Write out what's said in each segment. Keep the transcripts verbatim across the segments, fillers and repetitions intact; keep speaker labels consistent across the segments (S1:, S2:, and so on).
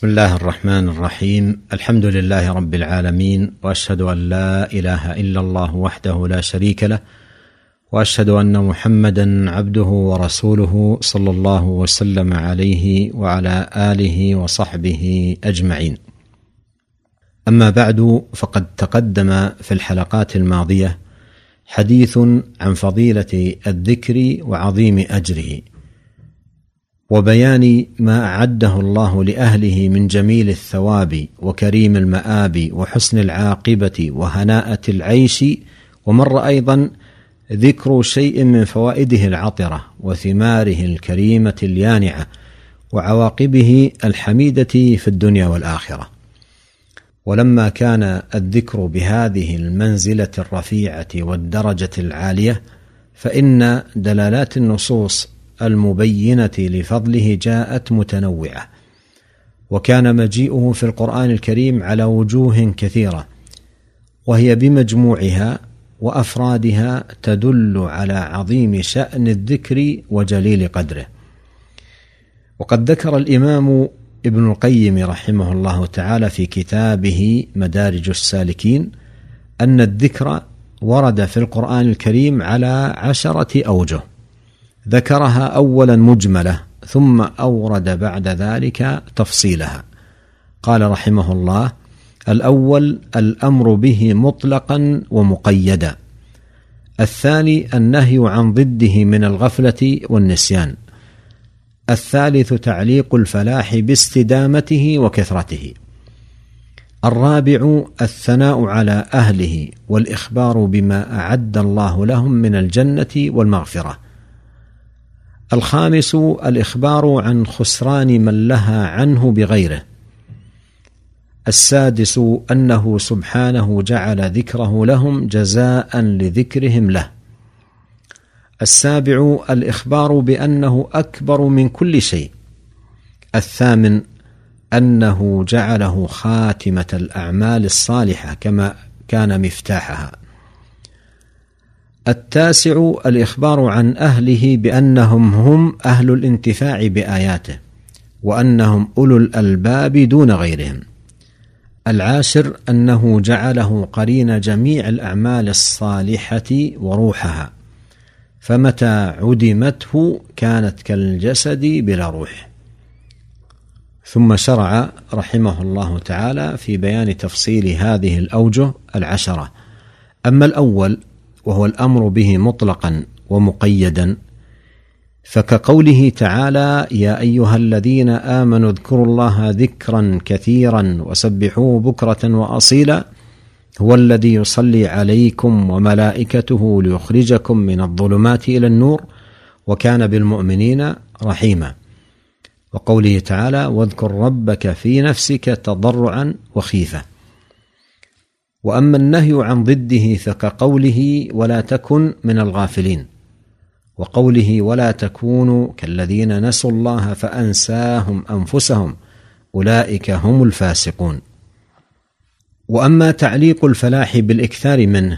S1: بسم الله الرحمن الرحيم. الحمد لله رب العالمين، وأشهد أن لا إله إلا الله وحده لا شريك له، وأشهد أن محمدا عبده ورسوله صلى الله وسلم عليه وعلى آله وصحبه أجمعين. أما بعد، فقد تقدم في الحلقات الماضية حديث عن فضيلة الذكر وعظيم أجره، وبيان ما أعده الله لأهله من جميل الثواب وكريم المآب وحسن العاقبة وهناءة العيش. ومر أيضا ذكر شيء من فوائده العطرة وثماره الكريمة اليانعة وعواقبه الحميدة في الدنيا والآخرة. ولما كان الذكر بهذه المنزلة الرفيعة والدرجة العالية، فإن دلالات النصوص المبينة لفضله جاءت متنوعة، وكان مجيئه في القرآن الكريم على وجوه كثيرة، وهي بمجموعها وأفرادها تدل على عظيم شأن الذكر وجليل قدره. وقد ذكر الإمام ابن القيم رحمه الله تعالى في كتابه مدارج السالكين أن الذكر ورد في القرآن الكريم على عشرة أوجه، ذكرها أولا مجملة، ثم أورد بعد ذلك تفصيلها. قال رحمه الله: الأول الأمر به مطلقا ومقيدا، الثاني النهي عن ضده من الغفلة والنسيان، الثالث تعليق الفلاح باستدامته وكثرته، الرابع الثناء على أهله والإخبار بما أعد الله لهم من الجنة والمغفرة، الخامس الإخبار عن خسران من لها عنه بغيره، السادس أنه سبحانه جعل ذكره لهم جزاء لذكرهم له، السابع الإخبار بأنه أكبر من كل شيء، الثامن أنه جعله خاتمة الأعمال الصالحة كما كان مفتاحها، التاسع الإخبار عن أهله بأنهم هم أهل الانتفاع بآياته، وأنهم أولو الألباب دون غيرهم، العاشر أنه جعله قرين جميع الأعمال الصالحة وروحها، فمتى عدمته كانت كالجسد بلا روح. ثم شرع رحمه الله تعالى في بيان تفصيل هذه الأوجه العشرة. أما الأول وهو الأمر به مطلقا ومقيدا، فكقوله تعالى: يا أيها الذين آمنوا اذكروا الله ذكرا كثيرا وسبحوه بكرة وأصيلا، هو الذي يصلي عليكم وملائكته ليخرجكم من الظلمات إلى النور وكان بالمؤمنين رحيما. وقوله تعالى: واذكر ربك في نفسك تضرعا وخيفة. وأما النهي عن ضده فكقوله: ولا تكن من الغافلين، وقوله: ولا تكونوا كالذين نسوا الله فأنساهم أنفسهم أولئك هم الفاسقون. وأما تعليق الفلاح بالإكثار منه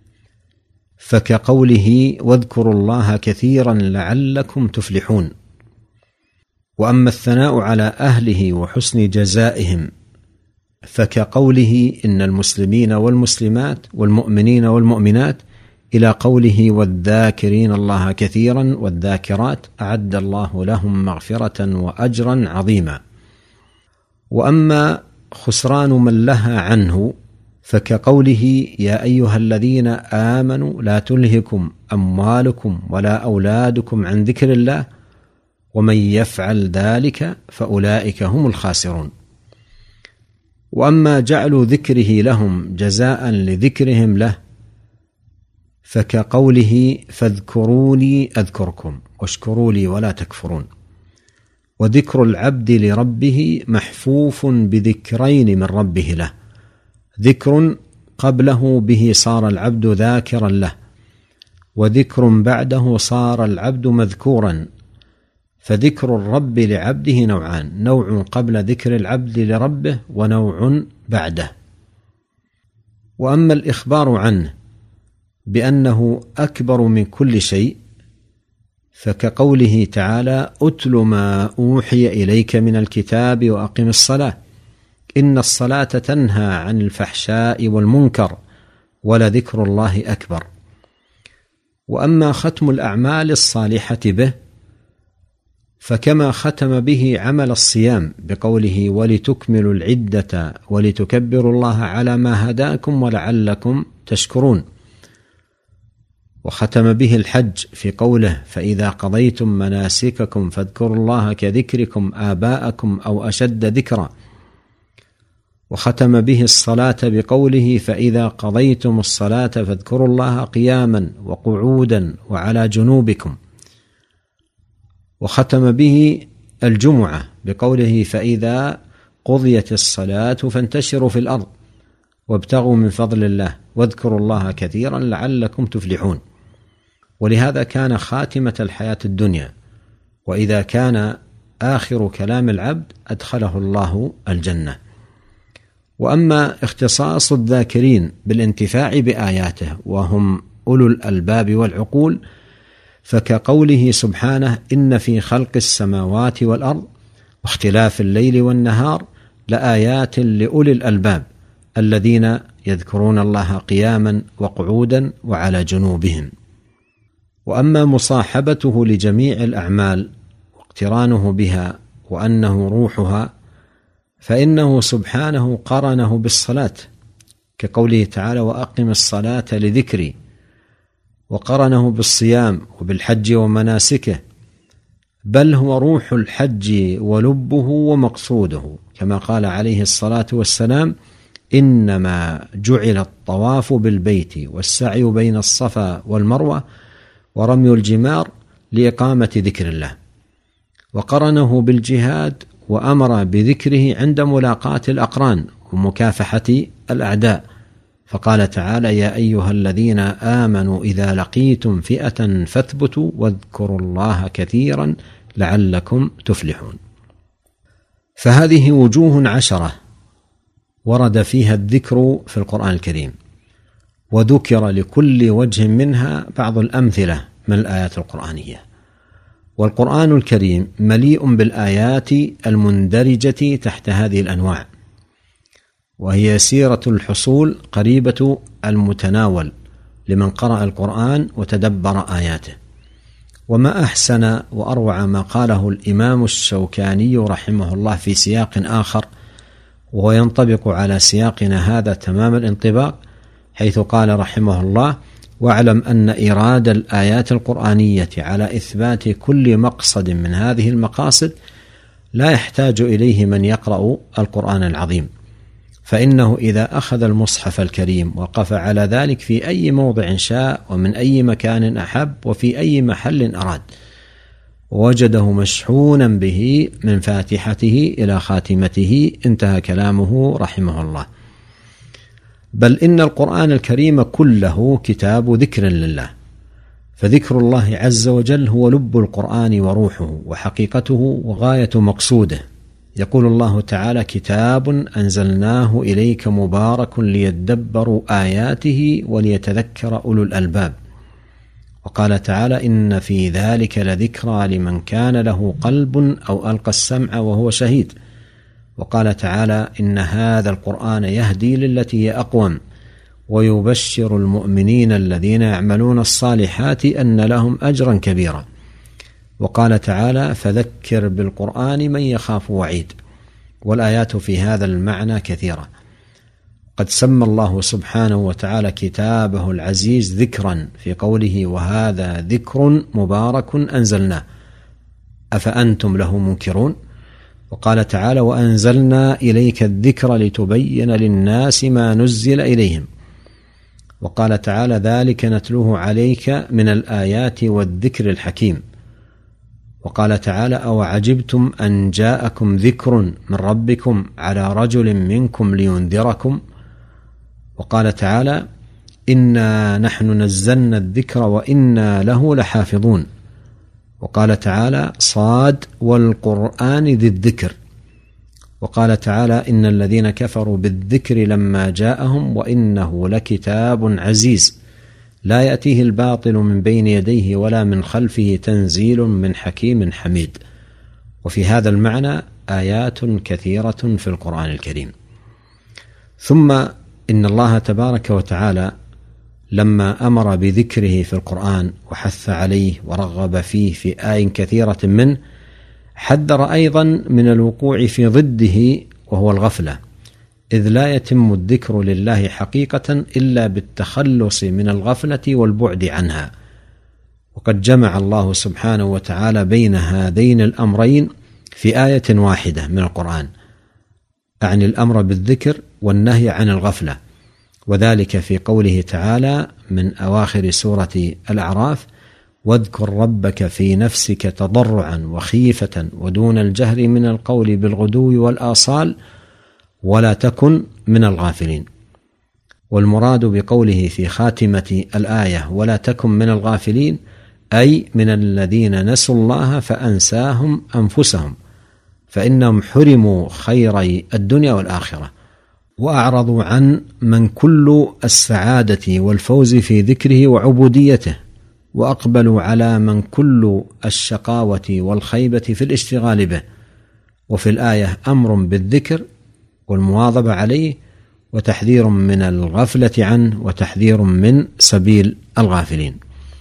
S1: فكقوله: واذكروا الله كثيرا لعلكم تفلحون. وأما الثناء على أهله وحسن جزائهم فكقوله: إن المسلمين والمسلمات والمؤمنين والمؤمنات إلى قوله: والذاكرين الله كثيرا والذاكرات أعد الله لهم مغفرة وأجرا عظيما. وأما خسران من لها عنه فكقوله: يا أيها الذين آمنوا لا تلهكم أموالكم ولا أولادكم عن ذكر الله ومن يفعل ذلك فأولئك هم الخاسرون. وأما جعل ذكره لهم جزاء لذكرهم له فكقوله: فاذكروني أذكركم واشكروا لي ولا تكفرون. وذكر العبد لربه محفوف بذكرين من ربه له: ذكر قبله به صار العبد ذاكرا له، وذكر بعده صار العبد مذكورا. فذكر الرب لعبده نوعان: نوع قبل ذكر العبد لربه، ونوع بعده. وأما الإخبار عنه بأنه أكبر من كل شيء فكقوله تعالى: أتل ما أوحي إليك من الكتاب وأقم الصلاة إن الصلاة تنهى عن الفحشاء والمنكر ولذكر الله أكبر. وأما ختم الأعمال الصالحة به فكما ختم به عمل الصيام بقوله: ولتكملوا العدة ولتكبروا الله على ما هداكم ولعلكم تشكرون. وختم به الحج في قوله: فإذا قضيتم مناسككم فاذكروا الله كذكركم آباءكم أو أشد ذكرا. وختم به الصلاة بقوله: فإذا قضيتم الصلاة فاذكروا الله قياما وقعودا وعلى جنوبكم. وختم به الجمعة بقوله: فإذا قضيت الصلاة فانتشروا في الأرض وابتغوا من فضل الله واذكروا الله كثيرا لعلكم تفلحون. ولهذا كان خاتمة الحياة الدنيا، وإذا كان آخر كلام العبد أدخله الله الجنة. وأما اختصاص الذاكرين بالانتفاع بآياته وهم أولو الألباب والعقول فكقوله سبحانه: إن في خلق السماوات والأرض واختلاف الليل والنهار لآيات لأولي الألباب الذين يذكرون الله قياما وقعودا وعلى جنوبهم. وأما مصاحبته لجميع الأعمال واقترانه بها وأنه روحها فإنه سبحانه قرنه بالصلاة كقوله تعالى: وأقم الصلاة لذكري. وقرنه بالصيام وبالحج ومناسكه، بل هو روح الحج ولبه ومقصوده، كما قال عليه الصلاة والسلام: إنما جعل الطواف بالبيت والسعي بين الصفا والمروة ورمي الجمار لإقامة ذكر الله. وقرنه بالجهاد وأمر بذكره عند ملاقاة الأقران ومكافحة الأعداء، فقال تعالى: يا أيها الذين آمنوا إذا لقيتم فئة فاثبتوا واذكروا الله كثيرا لعلكم تفلحون. فهذه وجوه عشرة ورد فيها الذكر في القرآن الكريم، وذكر لكل وجه منها بعض الأمثلة من الآيات القرآنية. والقرآن الكريم مليء بالآيات المندرجة تحت هذه الأنواع، وهي سيرة الحصول قريبة المتناول لمن قرأ القرآن وتدبر آياته. وما أحسن وأروع ما قاله الإمام الشوكاني رحمه الله في سياق آخر، وهو ينطبق على سياقنا هذا تمام الانطباق، حيث قال رحمه الله: واعلم أن إيراد الآيات القرآنية على إثبات كل مقصد من هذه المقاصد لا يحتاج إليه من يقرأ القرآن العظيم، فإنه إذا أخذ المصحف الكريم وقف على ذلك في أي موضع شاء ومن أي مكان أحب وفي أي محل أراد ووجده مشحونا به من فاتحته إلى خاتمته. انتهى كلامه رحمه الله. بل إن القرآن الكريم كله كتاب ذكر لله، فذكر الله عز وجل هو لب القرآن وروحه وحقيقته وغاية مقصوده. يقول الله تعالى: كتاب أنزلناه إليك مبارك ليدبروا آياته وليتذكر أولو الألباب. وقال تعالى: إن في ذلك لذكرى لمن كان له قلب أو ألقى السمع وهو شهيد. وقال تعالى: إن هذا القرآن يهدي للتي هي أقوم ويبشر المؤمنين الذين يعملون الصالحات أن لهم أجرا كبيرا. وقال تعالى: فذكر بالقرآن من يخاف وعيد. والآيات في هذا المعنى كثيرة. قد سمى الله سبحانه وتعالى كتابه العزيز ذكرا في قوله: وهذا ذكر مبارك أنزلناه أفأنتم له منكرون. وقال تعالى: وأنزلنا إليك الذكر لتبين للناس ما نزل إليهم. وقال تعالى: ذلك نتلوه عليك من الآيات والذكر الحكيم. وقال تعالى: أو عجبتم أن جاءكم ذكر من ربكم على رجل منكم لينذركم. وقال تعالى: إنا نحن نزلنا الذكر وإنا له لحافظون. وقال تعالى: صاد والقرآن ذي الذكر. وقال تعالى: إن الذين كفروا بالذكر لما جاءهم وإنه لكتاب عزيز لا يأتيه الباطل من بين يديه ولا من خلفه، تنزيل من حكيم حميد. وفي هذا المعنى آيات كثيرة في القرآن الكريم. ثم إن الله تبارك وتعالى لما أمر بذكره في القرآن وحث عليه ورغب فيه في آي كثيرة منه، حذر أيضا من الوقوع في ضده وهو الغفلة، إذ لا يتم الذكر لله حقيقة إلا بالتخلص من الغفلة والبعد عنها. وقد جمع الله سبحانه وتعالى بين هذين الأمرين في آية واحدة من القرآن، أعني الأمر بالذكر والنهي عن الغفلة، وذلك في قوله تعالى من أواخر سورة الأعراف: واذكر ربك في نفسك تضرعا وخيفة ودون الجهر من القول بالغدو والآصال ولا تكن من الغافلين. والمراد بقوله في خاتمة الآية ولا تكن من الغافلين أي من الذين نسوا الله فأنساهم أنفسهم، فإنهم حرموا خيري الدنيا والآخرة وأعرضوا عن من كل السعادة والفوز في ذكره وعبوديته، وأقبلوا على من كل الشقاوة والخيبة في الاشتغال به. وفي الآية أمر بالذكر والمواظبة عليه، وتحذير من الغفلة عنه، وتحذير من سبيل الغافلين.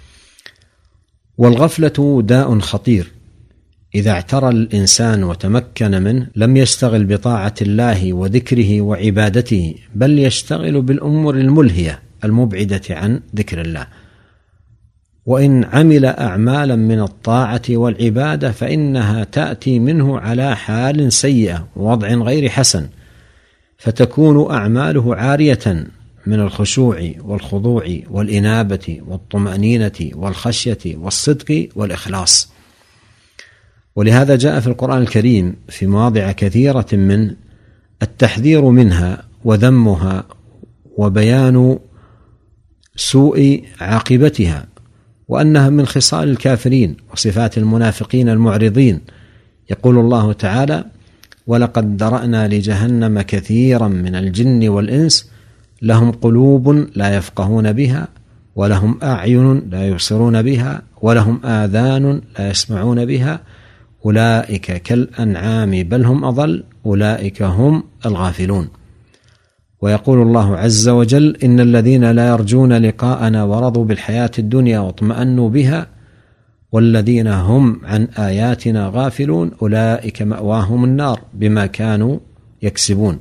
S1: والغفلة داء خطير، إذا اعترى الإنسان وتمكن منه لم يشتغل بطاعة الله وذكره وعبادته، بل يشتغل بالأمور الملهية المبعدة عن ذكر الله. وإن عمل أعمالا من الطاعة والعبادة فإنها تأتي منه على حال سيئة ووضع غير حسن، فتكون أعماله عارية من الخشوع والخضوع والإنابة والطمأنينة والخشية والصدق والإخلاص. ولهذا جاء في القرآن الكريم في مواضع كثيرة من التحذير منها وذمها وبيان سوء عاقبتها، وأنها من خصال الكافرين وصفات المنافقين المعرضين. يقول الله تعالى: ولقد ذرأنا لجهنم كثيرا من الجن والإنس لهم قلوب لا يفقهون بها ولهم أعين لا يبصرون بها ولهم آذان لا يسمعون بها أولئك كالأنعام بل هم أضل أولئك هم الغافلون. ويقول الله عز وجل: إن الذين لا يرجون لقاءنا ورضوا بالحياة الدنيا واطمأنوا بها والذين هم عن آياتنا غافلون أولئك مأواهم النار بما كانوا يكسبون.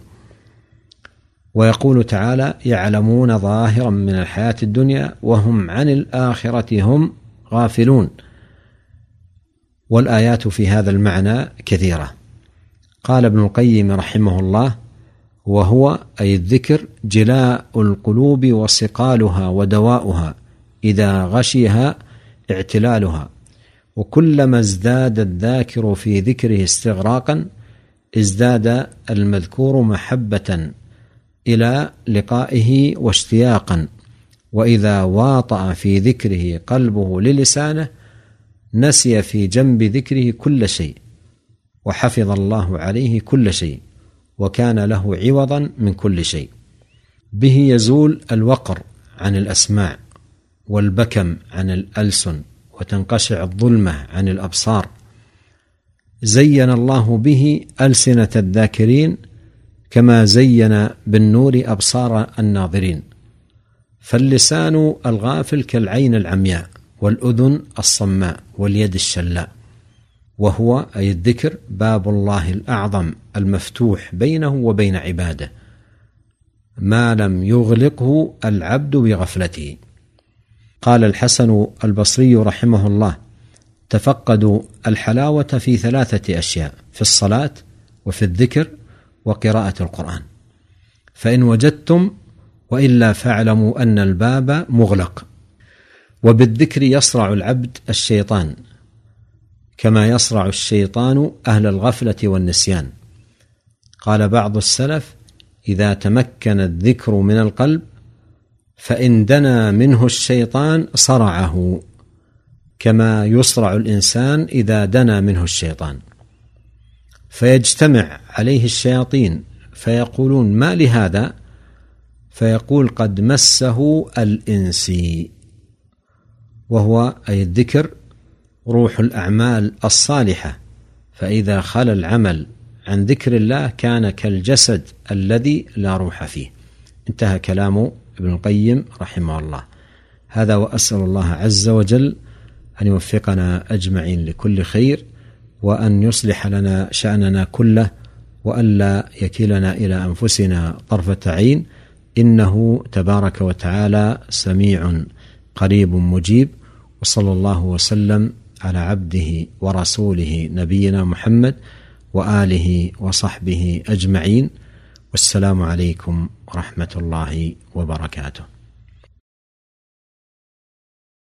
S1: ويقول تعالى: يعلمون ظاهرا من الحياة الدنيا وهم عن الآخرة هم غافلون. والآيات في هذا المعنى كثيرة. قال ابن القيم رحمه الله: وهو أي الذكر جلاء القلوب وصقالها ودواؤها إذا غشيها اعتلالها، وكلما ازداد الذاكر في ذكره استغراقا ازداد المذكور محبة إلى لقائه واشتياقا، وإذا واطأ في ذكره قلبه للسانه نسي في جنب ذكره كل شيء وحفظ الله عليه كل شيء وكان له عوضا من كل شيء. به يزول الوقر عن الأسماع والبكم عن الألسن وتنقشع الظلمة عن الأبصار. زين الله به ألسنة الذاكرين كما زين بالنور أبصار الناظرين. فاللسان الغافل كالعين العمياء والأذن الصماء واليد الشلاء. وهو أي الذكر باب الله الأعظم المفتوح بينه وبين عباده ما لم يغلقه العبد بغفلته. قال الحسن البصري رحمه الله: تفقدوا الحلاوة في ثلاثة أشياء: في الصلاة وفي الذكر وقراءة القرآن، فإن وجدتم، وإلا فاعلموا أن الباب مغلق. وبالذكر يصرع العبد الشيطان كما يصرع الشيطان أهل الغفلة والنسيان. قال بعض السلف: إذا تمكن الذكر من القلب فإن دنا منه الشيطان صرعه، كما يصرع الإنسان إذا دنا منه الشيطان، فيجتمع عليه الشياطين فيقولون: ما لهذا؟ فيقول: قد مسه الإنسي، وهو أي الذكر روح الأعمال الصالحة، فإذا خلا العمل عن ذكر الله كان كالجسد الذي لا روح فيه. انتهى كلام ابن القيم رحمه الله. هذا، وأسأل الله عز وجل أن يوفقنا أجمعين لكل خير، وأن يصلح لنا شأننا كله، وألا يكلنا إلى أنفسنا طرفة عين، إنه تبارك وتعالى سميع قريب مجيب. وصلى الله وسلم على عبده ورسوله نبينا محمد وآله وصحبه أجمعين، والسلام عليكم ورحمة الله وبركاته.